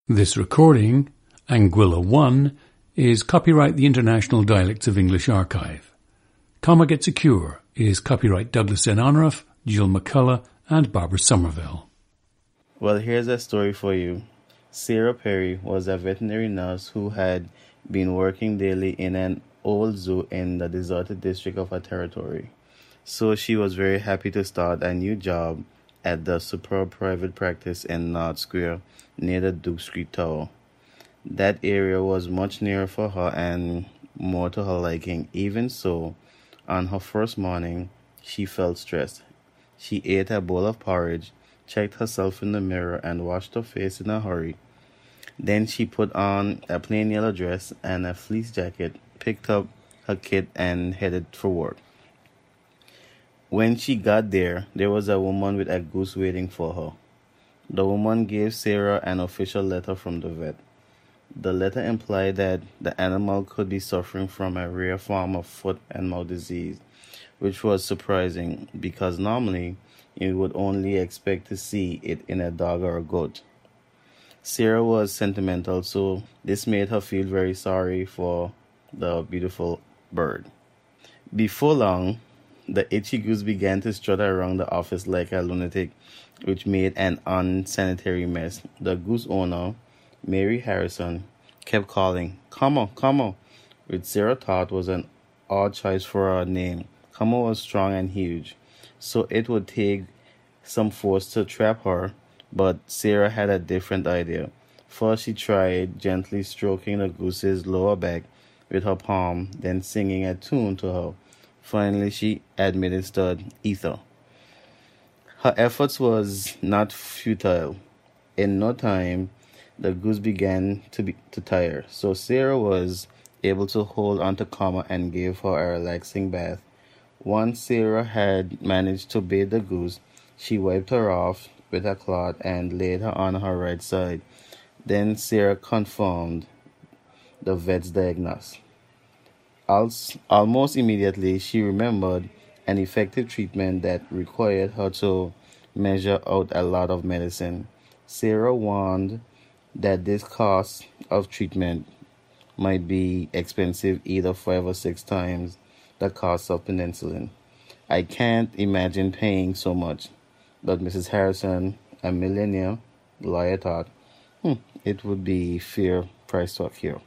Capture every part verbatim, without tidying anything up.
This recording, Anguilla one, is copyright the International Dialects of English Archive. Comma Gets a Cure is copyright Douglas N. Onruff, Jill McCullough, and Barbara Somerville. Well, here's a story for you. Sarah Perry was a veterinary nurse who had been working daily in an old zoo in the deserted district of her territory. So she was very happy to start a new job at the superb private practice in North Square near the Duke Street Tower. That area was much nearer for her and more to her liking. Even so, on her first morning, she felt stressed. She ate a bowl of porridge, checked herself in the mirror, and washed her face in a hurry. Then she put on a plain yellow dress and a fleece jacket, picked up her kit, and headed for work. When she got there, there was a woman with a goose waiting for her. The woman gave Sarah an official letter from the vet. The letter implied that the animal could be suffering from a rare form of foot and mouth disease, which was surprising because normally you would only expect to see it in a dog or a goat. Sarah was sentimental, so this made her feel very sorry for the beautiful bird. Before long, the itchy goose began to strut around the office like a lunatic, which made an unsanitary mess. The goose owner, Mary Harrison, kept calling, "Como, Como," which Sarah thought was an odd choice for a name. Como was strong and huge, so it would take some force to trap her, but Sarah had a different idea. First, she tried gently stroking the goose's lower back with her palm, then singing a tune to her. Finally, she administered ether. Her efforts was not futile. In no time, the goose began to be to tire, so Sarah was able to hold onto Comma and gave her a relaxing bath. Once Sarah had managed to bathe the goose, she wiped her off with a cloth and laid her on her right side. Then Sarah confirmed the vet's diagnosis. Almost immediately, she remembered an effective treatment that required her to measure out a lot of medicine. Sarah warned that this cost of treatment might be expensive, either five or six times the cost of penicillin. "I can't imagine paying so much," but Missus Harrison, a millionaire lawyer, thought, hmm, it would be fair price talk here.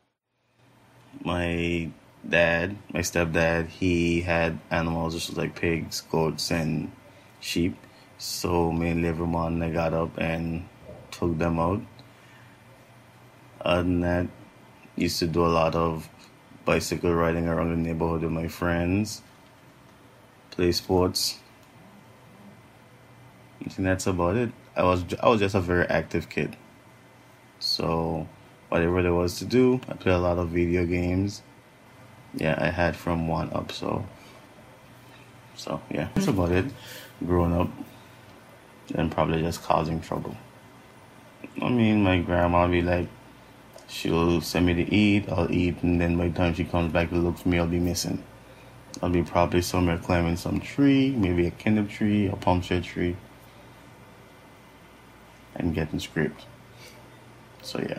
My dad, my stepdad, he had animals just like pigs, goats, and sheep. So mainly every morning I got up and took them out. Other than that, used to do a lot of bicycle riding around the neighborhood with my friends, play sports. I think that's about it. I was I was just a very active kid. So whatever there was to do, I played a lot of video games. Yeah, I had from one up, so so yeah, that's about it. Growing up and probably just causing trouble. I mean, my grandma be like, she'll send me to eat, I'll eat, and then by the time she comes back to look for me, I'll be missing. I'll be probably somewhere climbing some tree, maybe a kindle tree, a palm shade tree, and getting scraped. So yeah.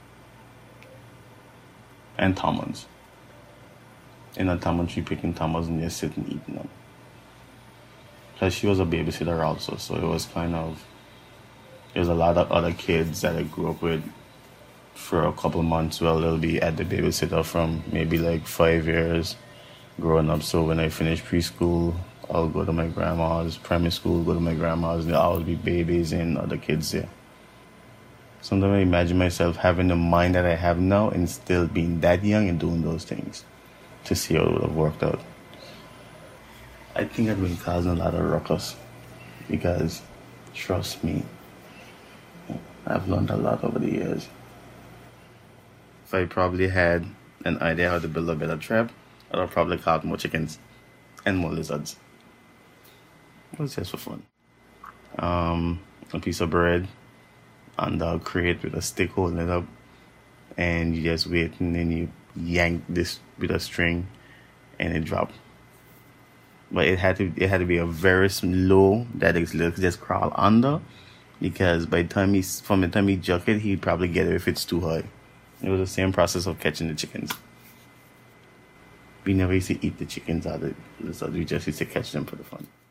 And Thomas. In a Thomas tree, picking Thomas and just sitting eating them. Because she was a babysitter also, so it was kind of, there's a lot of other kids that I grew up with for a couple of months. Well, they'll be at the babysitter from maybe like five years growing up. So when I finish preschool, I'll go to my grandma's, primary school, go to my grandma's, and there'll always be babies and other kids there. Sometimes I imagine myself having the mind that I have now and still being that young and doing those things to see how it would have worked out. I think I've been causing a lot of ruckus because, trust me, I've learned a lot over the years. If I probably had an idea how to build a better trap, I'd have probably caught more chickens and more lizards. It was just for fun. Um, a piece of bread and a crate with a stick holding it up, and you just wait, and then you yank this with a string and it dropped. But it had to it had to be a very low that it could just crawl under, because by the time he, from the time he juck it, he'd probably get it if it's too high. It was the same process of catching the chickens. We never used to eat the chickens out of the lizards. We just used to catch them for the fun.